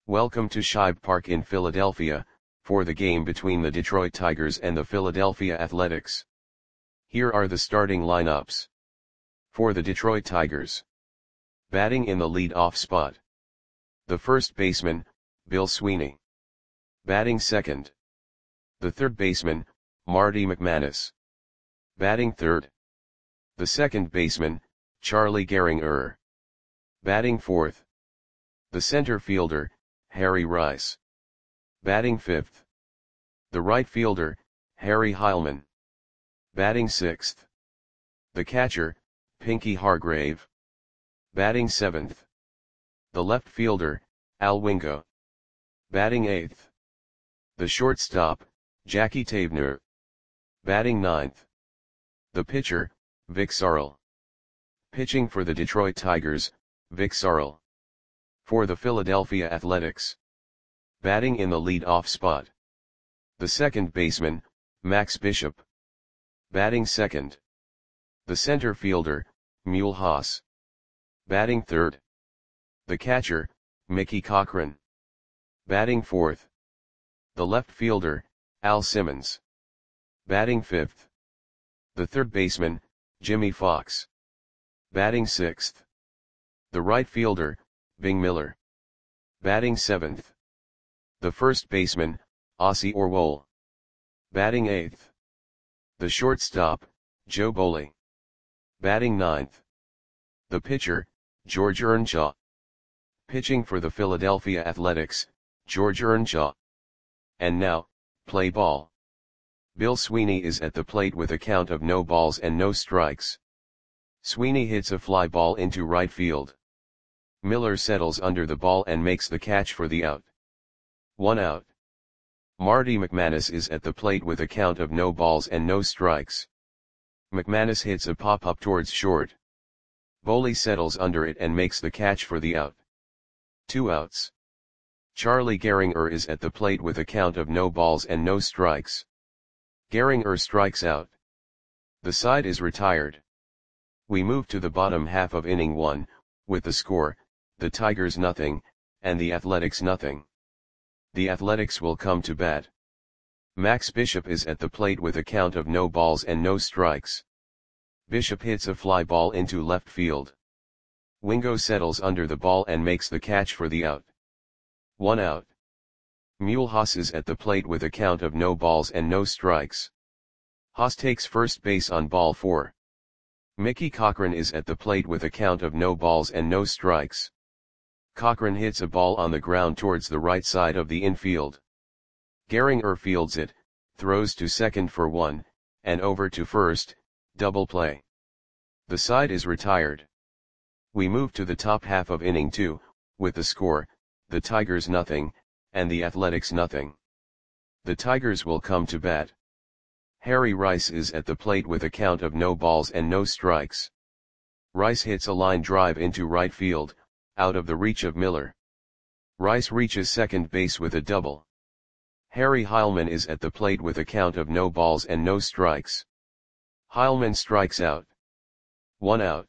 Welcome to Shibe Park in Philadelphia, for the game between the Detroit Tigers and the Philadelphia Athletics. Here are the starting lineups. For the Detroit Tigers. Batting in the lead-off spot. The first baseman, Bill Sweeney. Batting second. The third baseman, Marty McManus. Batting third. The second baseman, Charlie Gehringer. Batting fourth. The center fielder, Harry Rice. Batting fifth. The right fielder, Harry Heilmann. Batting sixth. The catcher, Pinky Hargrave. Batting seventh. The left fielder, Al Wingo. Batting eighth. The shortstop, Jackie Taebner. Batting ninth. The pitcher, Vic Sarl. Pitching for the Detroit Tigers, Vic Sarl. For the Philadelphia Athletics. Batting in the lead-off spot. The second baseman, Max Bishop. Batting second. The center fielder, Mule Haas. Batting third. The catcher, Mickey Cochrane. Batting fourth. The left fielder, Al Simmons. Batting fifth. The third baseman, Jimmy Fox. Batting sixth. The right fielder, Bing Miller. Batting seventh. The first baseman, Ossie Orwell. Batting eighth. The shortstop, Joe Boley. Batting ninth. The pitcher, George Earnshaw. Pitching for the Philadelphia Athletics, George Earnshaw. And now, play ball. Bill Sweeney is at the plate with a count of no balls and no strikes. Sweeney hits a fly ball into right field. Miller settles under the ball and makes the catch for the out. 1 out. Marty McManus is at the plate with a count of no balls and no strikes. McManus hits a pop-up towards short. Boley settles under it and makes the catch for the out. 2 outs. Charlie Gehringer is at the plate with a count of no balls and no strikes. Gehringer strikes out. The side is retired. We move to the bottom half of inning 1, with the score, the Tigers nothing, and the Athletics nothing. The Athletics will come to bat. Max Bishop is at the plate with a count of no balls and no strikes. Bishop hits a fly ball into left field. Wingo settles under the ball and makes the catch for the out. 1 out. Mule Haas is at the plate with a count of no balls and no strikes. Haas takes first base on ball 4. Mickey Cochrane is at the plate with a count of no balls and no strikes. Cochrane hits a ball on the ground towards the right side of the infield. Gehringer fields it, throws to second for 1, and over to first, double play. The side is retired. We move to the top half of inning 2, with the score, the Tigers nothing, and the Athletics nothing. The Tigers will come to bat. Harry Rice is at the plate with a count of no balls and no strikes. Rice hits a line drive into right field, out of the reach of Miller. Rice reaches second base with a double. Harry Heilmann is at the plate with a count of no balls and no strikes. Heilmann strikes out. 1 out.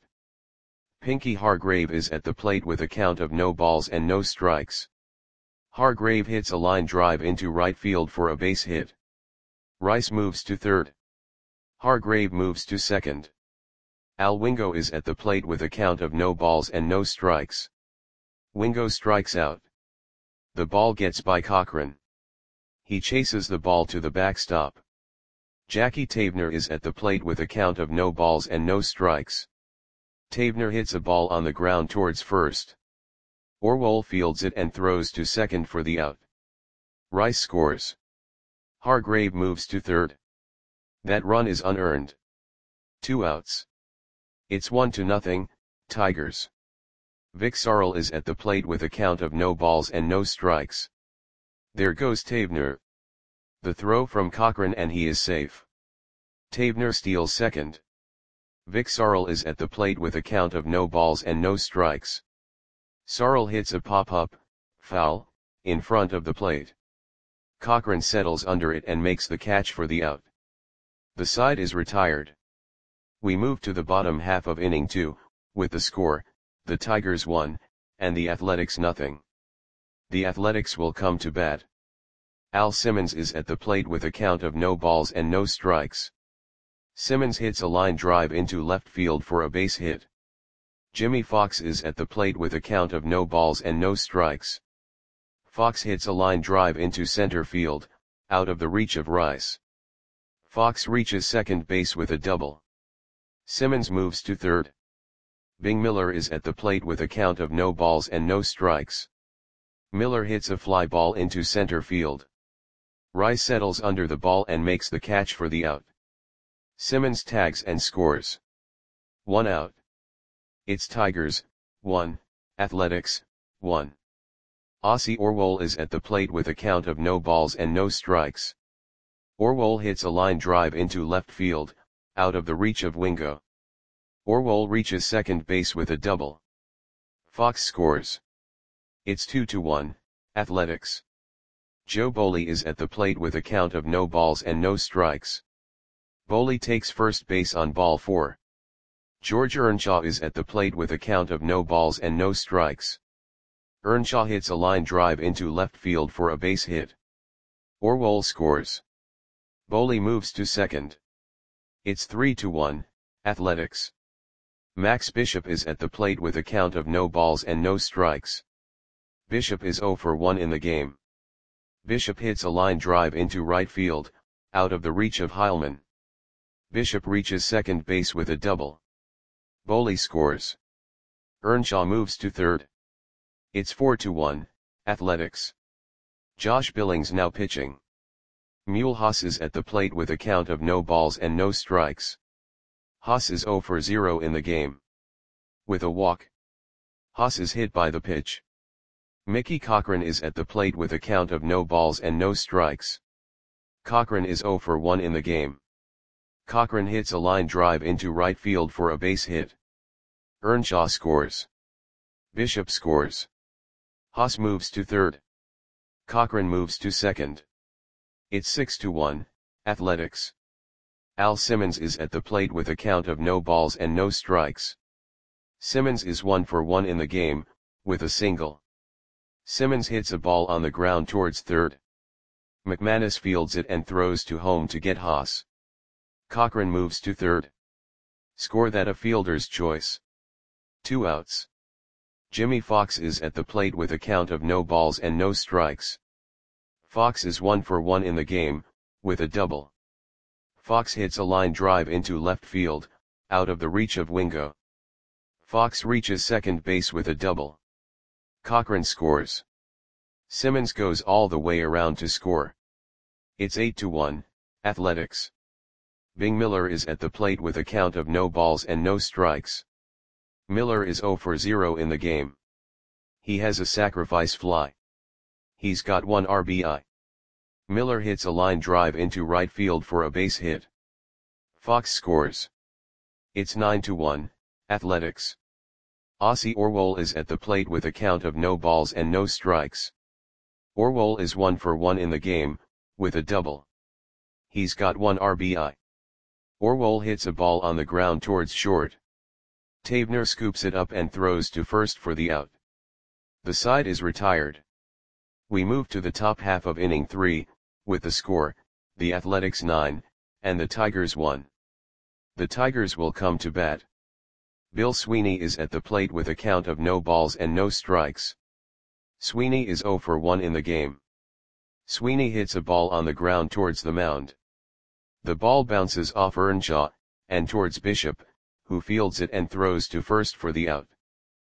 Pinky Hargrave is at the plate with a count of no balls and no strikes. Hargrave hits a line drive into right field for a base hit. Rice moves to third. Hargrave moves to second. Al Wingo is at the plate with a count of no balls and no strikes. Wingo strikes out. The ball gets by Cochrane. He chases the ball to the backstop. Jackie Taebner is at the plate with a count of no balls and no strikes. Taebner hits a ball on the ground towards first. Orwell fields it and throws to second for the out. Rice scores. Hargrave moves to third. That run is unearned. 2 outs. It's 1-0, Tigers. Vic Sarl is at the plate with a count of no balls and no strikes. There goes Taebner. The throw from Cochrane and he is safe. Taebner steals second. Vic Sarl is at the plate with a count of no balls and no strikes. Sarl hits a pop-up, foul, in front of the plate. Cochrane settles under it and makes the catch for the out. The side is retired. We move to the bottom half of inning 2, with the score, the Tigers 1, and the Athletics nothing. The Athletics will come to bat. Al Simmons is at the plate with a count of no balls and no strikes. Simmons hits a line drive into left field for a base hit. Jimmy Fox is at the plate with a count of no balls and no strikes. Fox hits a line drive into center field, out of the reach of Rice. Fox reaches second base with a double. Simmons moves to third. Bing Miller is at the plate with a count of no balls and no strikes. Miller hits a fly ball into center field. Rice settles under the ball and makes the catch for the out. Simmons tags and scores. 1 out. It's Tigers, 1, Athletics, 1. Ossie Orwell is at the plate with a count of no balls and no strikes. Orwell hits a line drive into left field, out of the reach of Wingo. Orwell reaches second base with a double. Fox scores. It's 2-1, Athletics. Joe Boley is at the plate with a count of no balls and no strikes. Boley takes first base on ball 4. George Earnshaw is at the plate with a count of no balls and no strikes. Earnshaw hits a line drive into left field for a base hit. Orwell scores. Boley moves to second. It's 3-1, Athletics. Max Bishop is at the plate with a count of no balls and no strikes. Bishop is 0 for 1 in the game. Bishop hits a line drive into right field, out of the reach of Heilman. Bishop reaches second base with a double. Boley scores. Earnshaw moves to third. It's 4-1, Athletics. Josh Billings now pitching. Mule Haas is at the plate with a count of no balls and no strikes. Haas is 0 for 0 in the game. With a walk. Haas is hit by the pitch. Mickey Cochran is at the plate with a count of no balls and no strikes. Cochran is 0 for 1 in the game. Cochran hits a line drive into right field for a base hit. Earnshaw scores. Bishop scores. Haas moves to third. Cochran moves to second. It's 6-1, Athletics. Al Simmons is at the plate with a count of no balls and no strikes. Simmons is 1 for 1 in the game, with a single. Simmons hits a ball on the ground towards third. McManus fields it and throws to home to get Haas. Cochran moves to third. Score that a fielder's choice. 2 outs. Jimmy Fox is at the plate with a count of no balls and no strikes. Fox is 1 for 1 in the game, with a double. Fox hits a line drive into left field, out of the reach of Wingo. Fox reaches second base with a double. Cochran scores. Simmons goes all the way around to score. It's 8-1, Athletics. Bing Miller is at the plate with a count of no balls and no strikes. Miller is 0 for 0 in the game. He has a sacrifice fly. He's got 1 RBI. Miller hits a line drive into right field for a base hit. Fox scores. It's 9-1, Athletics. Ossie Orwell is at the plate with a count of no balls and no strikes. Orwell is 1 for 1 in the game, with a double. He's got 1 RBI. Orwell hits a ball on the ground towards short. Tavener scoops it up and throws to first for the out. The side is retired. We move to the top half of inning 3, with the score, the Athletics 9, and the Tigers 1. The Tigers will come to bat. Bill Sweeney is at the plate with a count of no balls and no strikes. Sweeney is 0 for 1 in the game. Sweeney hits a ball on the ground towards the mound. The ball bounces off Earnshaw, and towards Bishop, who fields it and throws to first for the out.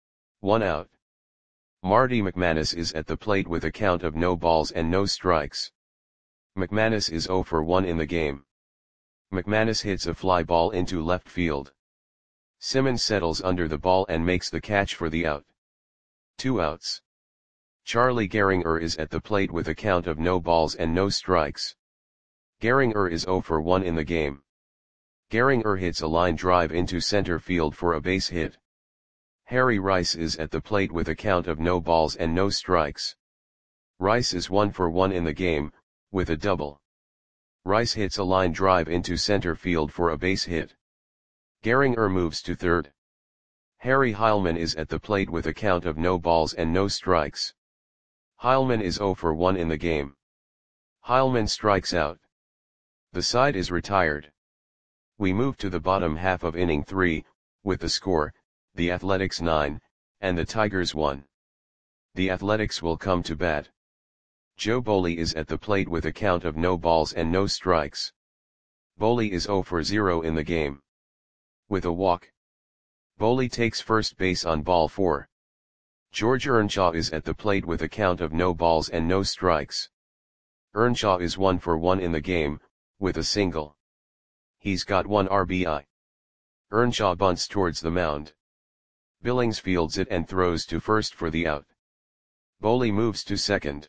1 out. Marty McManus is at the plate with a count of no balls and no strikes. McManus is 0 for 1 in the game. McManus hits a fly ball into left field. Simmons settles under the ball and makes the catch for the out. 2 outs. Charlie Gehringer is at the plate with a count of no balls and no strikes. Gehringer is 0 for 1 in the game. Gehringer hits a line drive into center field for a base hit. Harry Rice is at the plate with a count of no balls and no strikes. Rice is 1 for 1 in the game, with a double. Rice hits a line drive into center field for a base hit. Gehringer moves to third. Harry Heilman is at the plate with a count of no balls and no strikes. Heilmann is 0 for 1 in the game. Heilmann strikes out. The side is retired. We move to the bottom half of inning 3, with the score, the Athletics 9, and the Tigers 1. The Athletics will come to bat. Joe Boley is at the plate with a count of no balls and no strikes. Boley is 0 for 0 in the game. With a walk. Boley takes first base on ball 4. George Earnshaw is at the plate with a count of no balls and no strikes. Earnshaw is 1 for 1 in the game, with a single. He's got 1 RBI. Earnshaw bunts towards the mound. Billings fields it and throws to first for the out. Boley moves to second.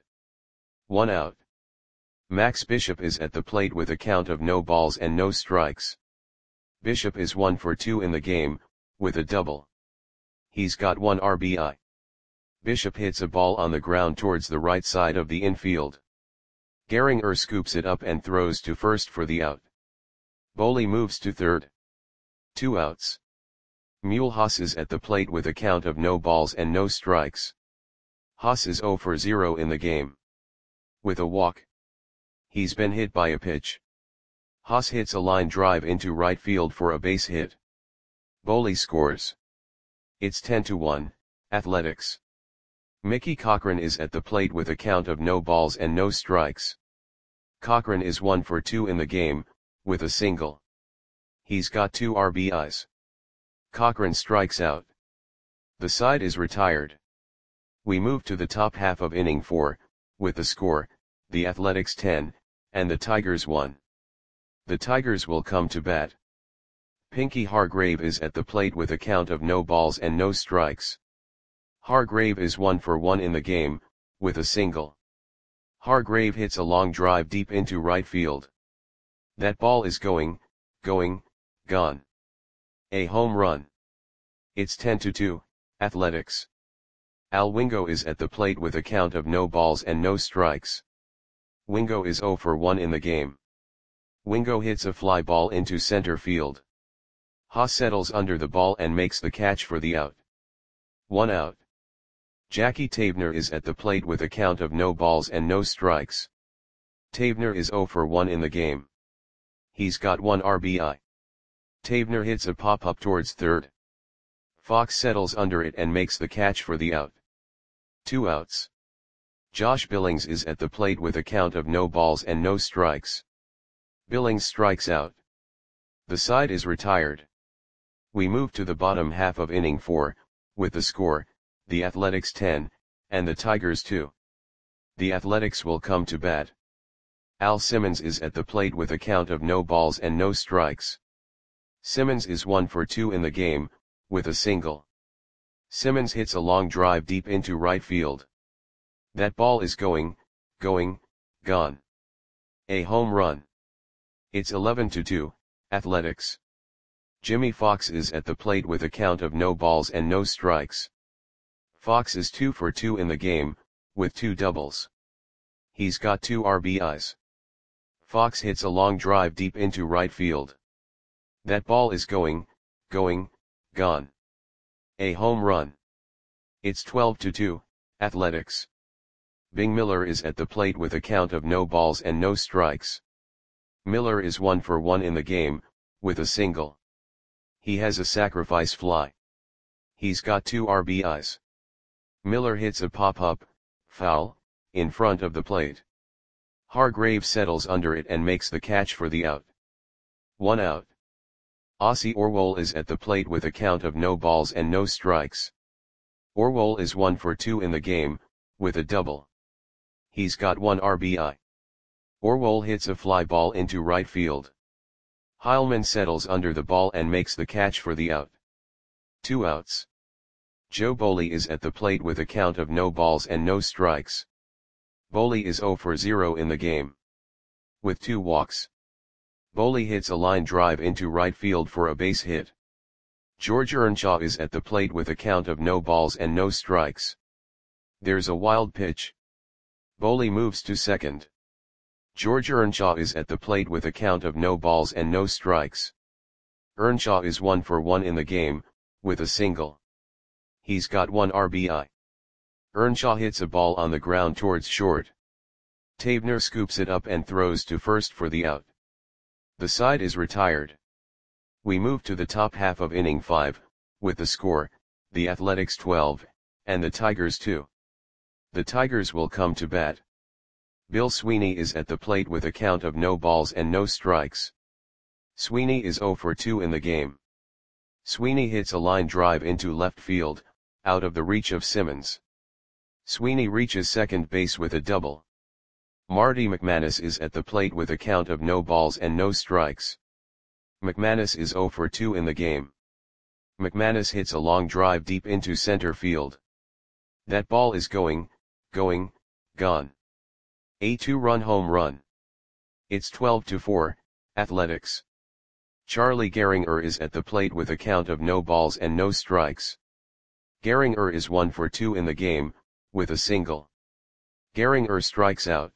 1 out. Max Bishop is at the plate with a count of no balls and no strikes. Bishop is 1 for 2 in the game, with a double. He's got 1 RBI. Bishop hits a ball on the ground towards the right side of the infield. Gehringer scoops it up and throws to first for the out. Boley moves to third. 2 outs. Mulhouse is at the plate with a count of no balls and no strikes. Haas is 0 for 0 in the game. With a walk. He's been hit by a pitch. Haas hits a line drive into right field for a base hit. Boley scores. It's 10-1, Athletics. Mickey Cochrane is at the plate with a count of no balls and no strikes. Cochrane is 1 for 2 in the game, with a single. He's got 2 RBIs. Cochrane strikes out. The side is retired. We move to the top half of inning 4, with the score, the Athletics 10, and the Tigers 1. The Tigers will come to bat. Pinky Hargrave is at the plate with a count of no balls and no strikes. Hargrave is 1 for 1 in the game, with a single. Hargrave hits a long drive deep into right field. That ball is going, gone. A home run. It's 10-2, Athletics. Al Wingo is at the plate with a count of no balls and no strikes. Wingo is 0 for 1 in the game. Wingo hits a fly ball into center field. Haas settles under the ball and makes the catch for the out. 1 out. Jackie Tavener is at the plate with a count of no balls and no strikes. Tavener is 0 for 1 in the game. He's got 1 RBI. Tavener hits a pop-up towards third. Fox settles under it and makes the catch for the out. 2 outs. Josh Billings is at the plate with a count of no balls and no strikes. Billings strikes out. The side is retired. We move to the bottom half of inning 4, with the score, the Athletics 10, and the Tigers 2. The Athletics will come to bat. Al Simmons is at the plate with a count of no balls and no strikes. Simmons is 1 for 2 in the game, with a single. Simmons hits a long drive deep into right field. That ball is going, gone. A home run. It's 11-2, Athletics. Jimmy Fox is at the plate with a count of no balls and no strikes. Fox is 2 for 2 in the game, with 2 doubles. He's got 2 RBIs. Fox hits a long drive deep into right field. That ball is going, gone. A home run. It's 12-2, Athletics. Bing Miller is at the plate with a count of no balls and no strikes. Miller is 1 for 1 in the game, with a single. He has a sacrifice fly. He's got 2 RBIs. Miller hits a pop-up, foul, in front of the plate. Hargrave settles under it and makes the catch for the out. 1 out. Ossie Orwell is at the plate with a count of no balls and no strikes. Orwell is 1 for 2 in the game, with a double. He's got 1 RBI. Orwell hits a fly ball into right field. Heilmann settles under the ball and makes the catch for the out. 2 outs. Joe Boley is at the plate with a count of no balls and no strikes. Boley is 0 for 0 in the game. With 2 walks. Boley hits a line drive into right field for a base hit. George Earnshaw is at the plate with a count of no balls and no strikes. There's a wild pitch. Boley moves to second. George Earnshaw is at the plate with a count of no balls and no strikes. Earnshaw is 1 for 1 in the game, with a single. He's got 1 RBI. Earnshaw hits a ball on the ground towards short. Tavener scoops it up and throws to first for the out. The side is retired. We move to the top half of inning 5, with the score, the Athletics 12, and the Tigers 2. The Tigers will come to bat. Bill Sweeney is at the plate with a count of no balls and no strikes. Sweeney is 0 for 2 in the game. Sweeney hits a line drive into left field, out of the reach of Simmons. Sweeney reaches second base with a double. Marty McManus is at the plate with a count of no balls and no strikes. McManus is 0 for 2 in the game. McManus hits a long drive deep into center field. That ball is gone. A 2-run home run. It's 12-4, Athletics. Charlie Gehringer is at the plate with a count of no balls and no strikes. Gehringer is 1 for 2 in the game, with a single. Gehringer strikes out.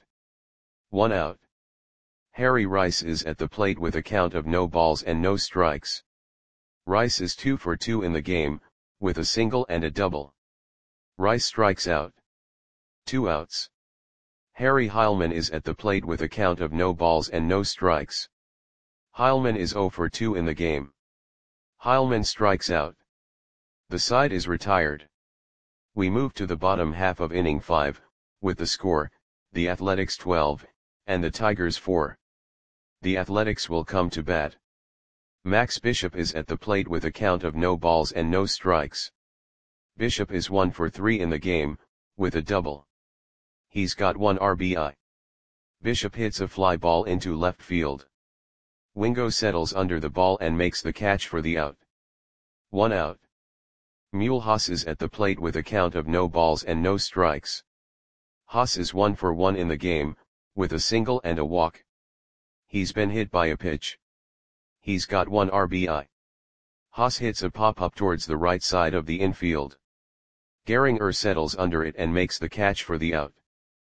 1 out. Harry Rice is at the plate with a count of no balls and no strikes. Rice is 2 for 2 in the game, with a single and a double. Rice strikes out. 2 outs. Harry Heilman is at the plate with a count of no balls and no strikes. Heilman is 0 for 2 in the game. Heilman strikes out. The side is retired. We move to the bottom half of inning 5, with the score, the Athletics 12, and the Tigers 4. The Athletics will come to bat. Max Bishop is at the plate with a count of no balls and no strikes. Bishop is 1 for 3 in the game, with a double. He's got 1 RBI. Bishop hits a fly ball into left field. Wingo settles under the ball and makes the catch for the out. 1 out. Mule Haas is at the plate with a count of no balls and no strikes. Haas is 1 for 1 in the game, with a single and a walk. He's been hit by a pitch. He's got 1 RBI. Haas hits a pop-up towards the right side of the infield. Gehringer settles under it and makes the catch for the out.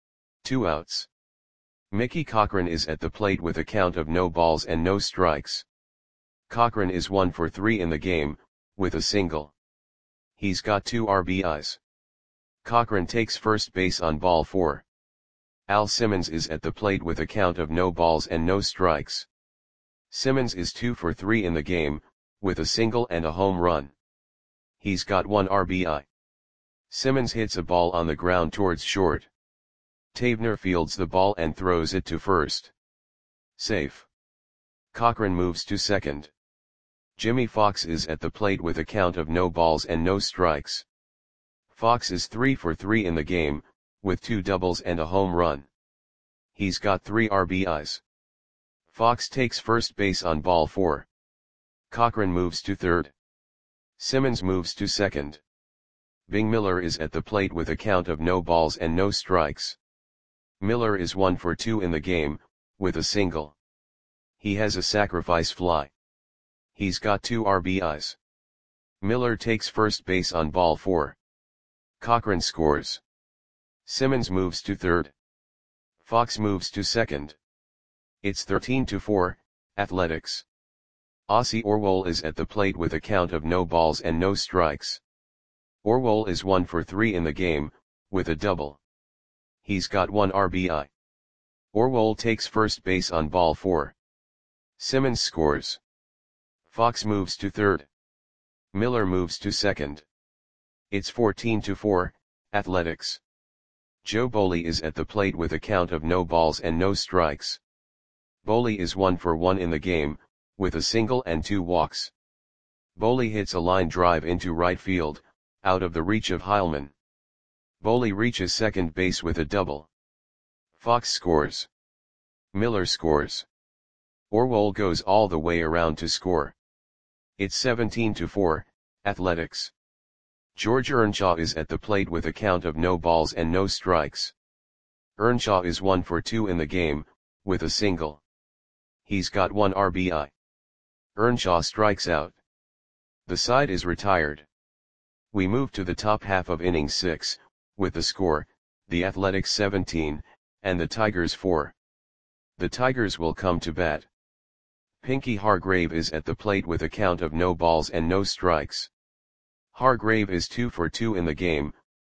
2 outs. Mickey Cochrane is at the plate with a count of no balls and no strikes. Cochrane is 1 for 3 in the game, with a single. He's got 2 RBIs. Cochrane takes first base on ball 4. Al Simmons is at the plate with a count of no balls and no strikes. Simmons is 2 for 3 in the game, with a single and a home run. He's got 1 RBI. Simmons hits a ball on the ground towards short. Tavener fields the ball and throws it to first. Safe. Cochrane moves to second. Jimmy Fox is at the plate with a count of no balls and no strikes. Fox is 3 for 3 in the game, with 2 doubles and a home run. He's got 3 RBIs. Fox takes first base on ball 4. Cochrane moves to third. Simmons moves to second. Bing Miller is at the plate with a count of no balls and no strikes. Miller is 1 for 2 in the game, with a single. He has a sacrifice fly. He's got 2 RBIs. Miller takes first base on ball 4. Cochrane scores. Simmons moves to third. Fox moves to second. It's 13-4, Athletics. Ossie Orwell is at the plate with a count of no balls and no strikes. Orwell is 1 for 3 in the game, with a double. He's got 1 RBI. Orwell takes first base on ball 4. Simmons scores. Fox moves to third. Miller moves to second. It's 14-4, Athletics. Joe Boley is at the plate with a count of no balls and no strikes. Boley is 1 for 1 in the game, with a single and 2 walks. Boley hits a line drive into right field, out of the reach of Heilman. Boley reaches second base with a double. Fox scores. Miller scores. Orwell goes all the way around to score. It's 17-4, Athletics. George Earnshaw is at the plate with a count of no balls and no strikes. Earnshaw is 1 for 2 in the game, with a single. He's got 1 RBI. Earnshaw strikes out. The side is retired. We move to the top half of inning 6, with the score, the Athletics 17, and the Tigers 4. The Tigers will come to bat. Pinky Hargrave is at the plate with a count of no balls and no strikes. Hargrave is 2 for 2 in the game,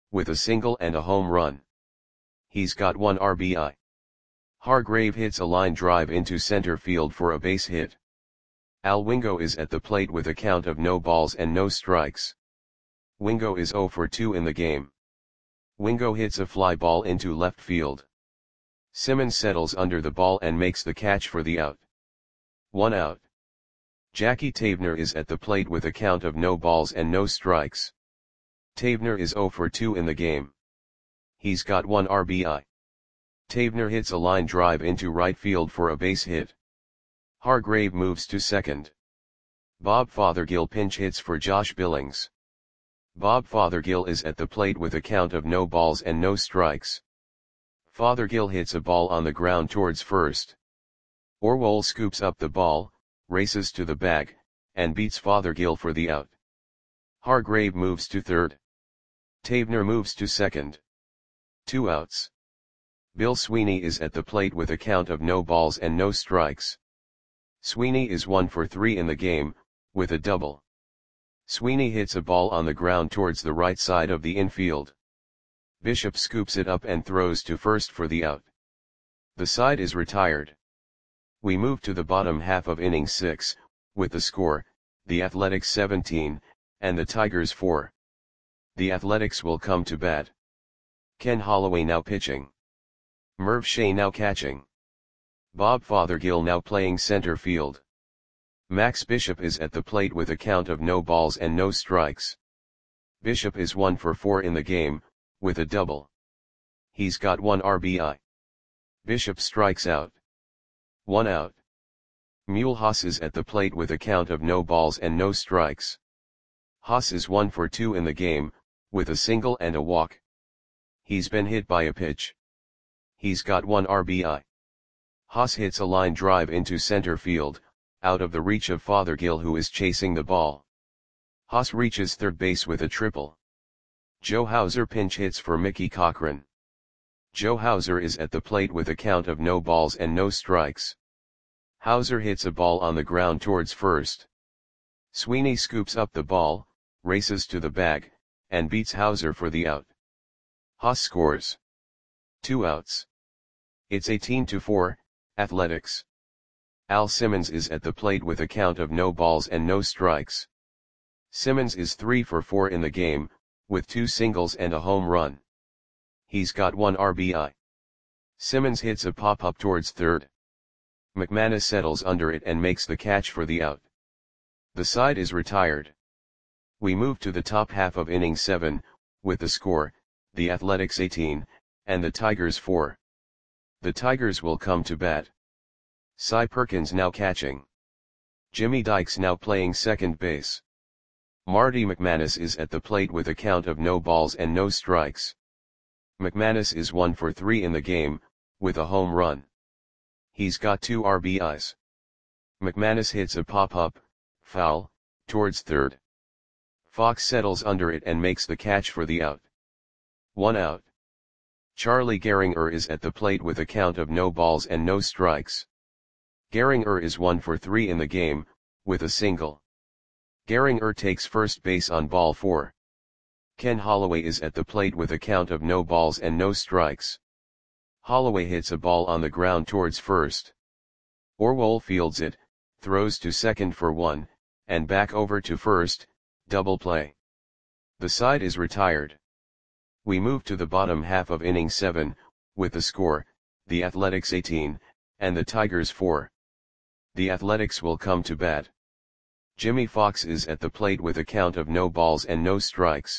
with a single and a home run. He's got 1 RBI. Hargrave hits a line drive into center field for a base hit. Al Wingo is at the plate with a count of no balls and no strikes. Wingo is 0 for 2 in the game. Wingo hits a fly ball into left field. Simmons settles under the ball and makes the catch for the out. 1 out. Jackie Tavener is at the plate with a count of no balls and no strikes. Tavener is 0 for 2 in the game. He's got 1 RBI. Tavener hits a line drive into right field for a base hit. Hargrave moves to second. Bob Fothergill pinch hits for Josh Billings. Bob Fothergill is at the plate with a count of no balls and no strikes. Fothergill hits a ball on the ground towards first. Orwell scoops up the ball, races to the bag, and beats Fothergill for the out. Hargrave moves to third. Tavener moves to second. 2 outs. Bill Sweeney is at the plate with a count of no balls and no strikes. Sweeney is 1 for 3 in the game, with a double. Sweeney hits a ball on the ground towards the right side of the infield. Bishop scoops it up and throws to first for the out. The side is retired. We move to the bottom half of inning 6, with the score, the Athletics 17, and the Tigers 4. The Athletics will come to bat. Ken Holloway now pitching. Merv Shea now catching. Bob Fothergill now playing center field. Max Bishop is at the plate with a count of no balls and no strikes. Bishop is 1 for 4 in the game, with a double. He's got 1 RBI. Bishop strikes out. 1 out. Mule Haas is at the plate with a count of no balls and no strikes. Haas is 1 for 2 in the game, with a single and a walk. He's been hit by a pitch. He's got 1 RBI. Haas hits a line drive into center field, out of the reach of Fothergill who is chasing the ball. Haas reaches third base with a triple. Joe Hauser pinch hits for Mickey Cochran. Joe Hauser is at the plate with a count of no balls and no strikes. Hauser hits a ball on the ground towards first. Sweeney scoops up the ball, races to the bag, and beats Hauser for the out. Haas scores. 2 outs. It's 18-4, Athletics. Al Simmons is at the plate with a count of no balls and no strikes. Simmons is 3 for 4 in the game, with 2 singles and a home run. He's got 1 RBI. Simmons hits a pop-up towards third. McManus settles under it and makes the catch for the out. The side is retired. We move to the top half of inning 7, with the score, the Athletics 18, and the Tigers 4. The Tigers will come to bat. Cy Perkins now catching. Jimmy Dykes now playing second base. Marty McManus is at the plate with a count of no balls and no strikes. McManus is 1 for 3 in the game, with a home run. He's got 2 RBIs. McManus hits a pop-up, foul, towards third. Fox settles under it and makes the catch for the out. 1 out. Charlie Gehringer is at the plate with a count of no balls and no strikes. Gehringer is 1 for 3 in the game, with a single. Gehringer takes first base on ball 4. Ken Holloway is at the plate with a count of no balls and no strikes. Holloway hits a ball on the ground towards first. Orwell fields it, throws to second for 1, and back over to first, double play. The side is retired. We move to the bottom half of inning 7, with the score, the Athletics 18, and the Tigers 4. The Athletics will come to bat. Jimmy Fox is at the plate with a count of no balls and no strikes.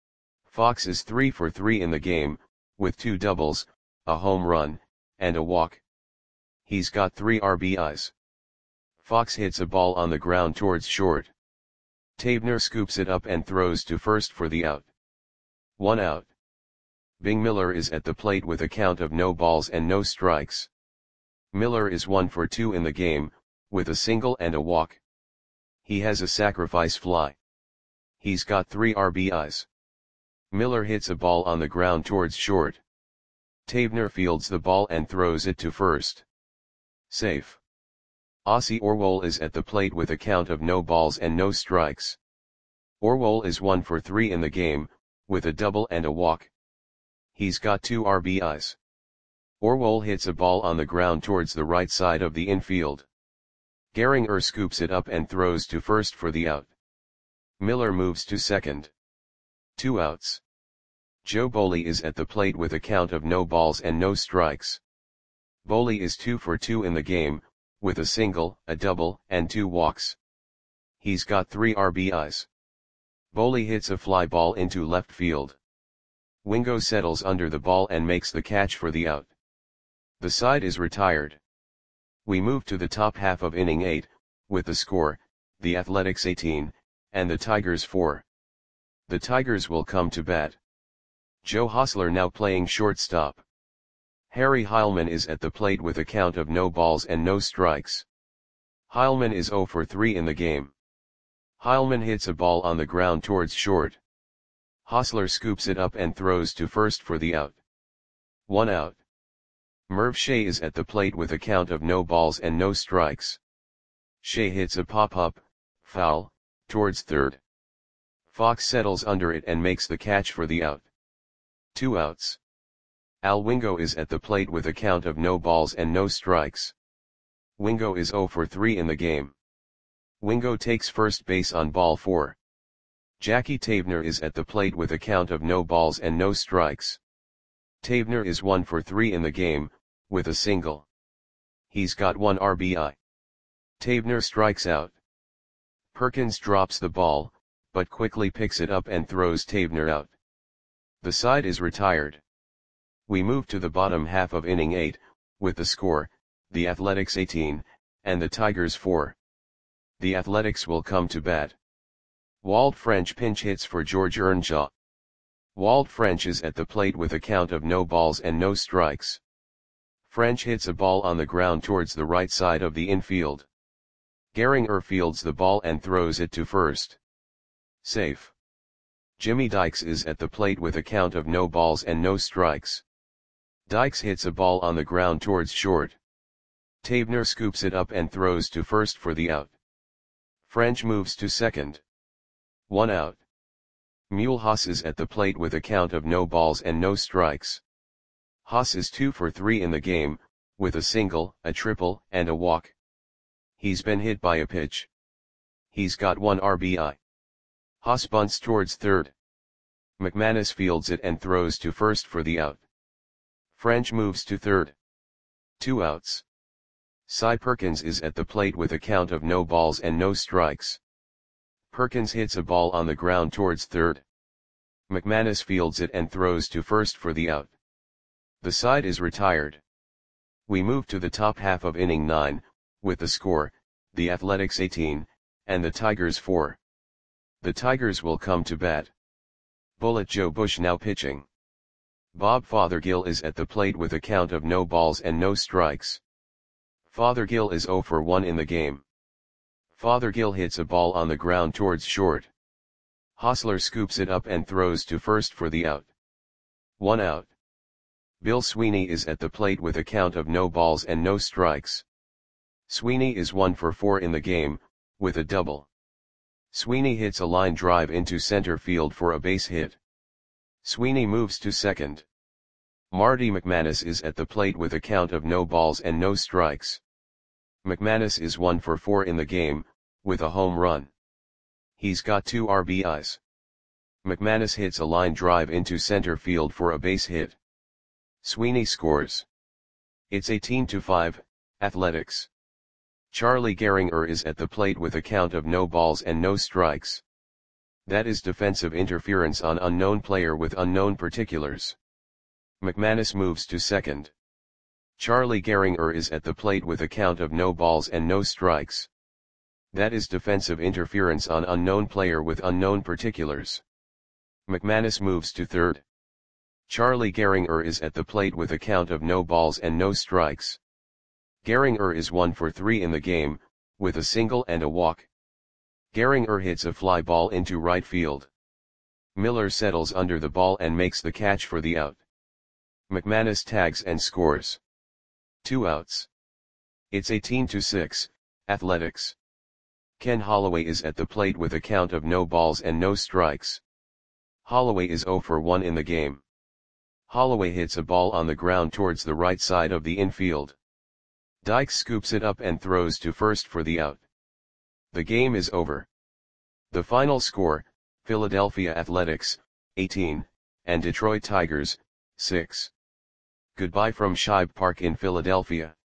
Fox is 3 for 3 in the game, with 2 doubles, a home run, and a walk. He's got 3 RBIs. Fox hits a ball on the ground towards short. Tavener scoops it up and throws to first for the out. 1 out. Bing Miller is at the plate with a count of no balls and no strikes. Miller is 1 for 2 in the game, with a single and a walk. He has a sacrifice fly. He's got 3 RBIs. Miller hits a ball on the ground towards short. Tavener fields the ball and throws it to first. Safe. Ossie Orwell is at the plate with a count of no balls and no strikes. Orwell is 1 for 3 in the game, with a double and a walk. He's got 2 RBIs. Orwell hits a ball on the ground towards the right side of the infield. Gehringer scoops it up and throws to first for the out. Miller moves to second. 2 outs. Joe Boley is at the plate with a count of no balls and no strikes. Boley is 2 for 2 in the game, with a single, a double, and 2 walks. He's got 3 RBIs. Boley hits a fly ball into left field. Wingo settles under the ball and makes the catch for the out. The side is retired. We move to the top half of inning 8, with the score, the Athletics 18, and the Tigers 4. The Tigers will come to bat. Joe Hosler now playing shortstop. Harry Heilmann is at the plate with a count of no balls and no strikes. Heilmann is 0 for 3 in the game. Heilmann hits a ball on the ground towards short. Hosler scoops it up and throws to first for the out. 1 out. Merv Shea is at the plate with a count of no balls and no strikes. Shea hits a pop-up, foul, towards third. Fox settles under it and makes the catch for the out. 2 outs. Al Wingo is at the plate with a count of no balls and no strikes. Wingo is 0 for 3 in the game. Wingo takes first base on ball 4. Jackie Tavener is at the plate with a count of no balls and no strikes. Tavener is 1 for 3 in the game, with a single. He's got 1 RBI. Tavener strikes out. Perkins drops the ball, but quickly picks it up and throws Tavener out. The side is retired. We move to the bottom half of inning 8, with the score, the Athletics 18, and the Tigers 4. The Athletics will come to bat. Walt French pinch hits for George Earnshaw. Walt French is at the plate with a count of no balls and no strikes. French hits a ball on the ground towards the right side of the infield. Gehringer fields the ball and throws it to first. Safe. Jimmy Dykes is at the plate with a count of no balls and no strikes. Dykes hits a ball on the ground towards short. Tavener scoops it up and throws to first for the out. French moves to second. 1 out. Mulhouse is at the plate with a count of no balls and no strikes. Haas is 2 for 3 in the game, with a single, a triple, and a walk. He's been hit by a pitch. He's got 1 RBI. Haas bunts towards third. McManus fields it and throws to first for the out. French moves to third. 2 outs. Cy Perkins is at the plate with a count of no balls and no strikes. Perkins hits a ball on the ground towards third. McManus fields it and throws to first for the out. The side is retired. We move to the top half of inning 9, with the score, the Athletics 18, and the Tigers 4. The Tigers will come to bat. Bullet Joe Bush now pitching. Bob Fothergill is at the plate with a count of no balls and no strikes. Fothergill is 0 for 1 in the game. Fothergill hits a ball on the ground towards short. Hosler scoops it up and throws to first for the out. 1 out. Bill Sweeney is at the plate with a count of no balls and no strikes. Sweeney is 1 for 4 in the game, with a double. Sweeney hits a line drive into center field for a base hit. Sweeney moves to second. Marty McManus is at the plate with a count of no balls and no strikes. McManus is 1 for 4 in the game, with a home run. He's got 2 RBIs. McManus hits a line drive into center field for a base hit. Sweeney scores. It's 18-5, Athletics. Charlie Gehringer is at the plate with a count of no balls and no strikes. That is defensive interference on unknown player with unknown particulars. McManus moves to second. Charlie Gehringer is at the plate with a count of no balls and no strikes. That is defensive interference on unknown player with unknown particulars. McManus moves to third. Charlie Gehringer is at the plate with a count of no balls and no strikes. Gehringer is 1 for 3 in the game, with a single and a walk. Gehringer hits a fly ball into right field. Miller settles under the ball and makes the catch for the out. McManus tags and scores. 2 outs. It's 18-6, Athletics. Ken Holloway is at the plate with a count of no balls and no strikes. Holloway is 0 for 1 in the game. Holloway hits a ball on the ground towards the right side of the infield. Dykes scoops it up and throws to first for the out. The game is over. The final score, Philadelphia Athletics, 18, and Detroit Tigers, 6. Goodbye from Shibe Park in Philadelphia.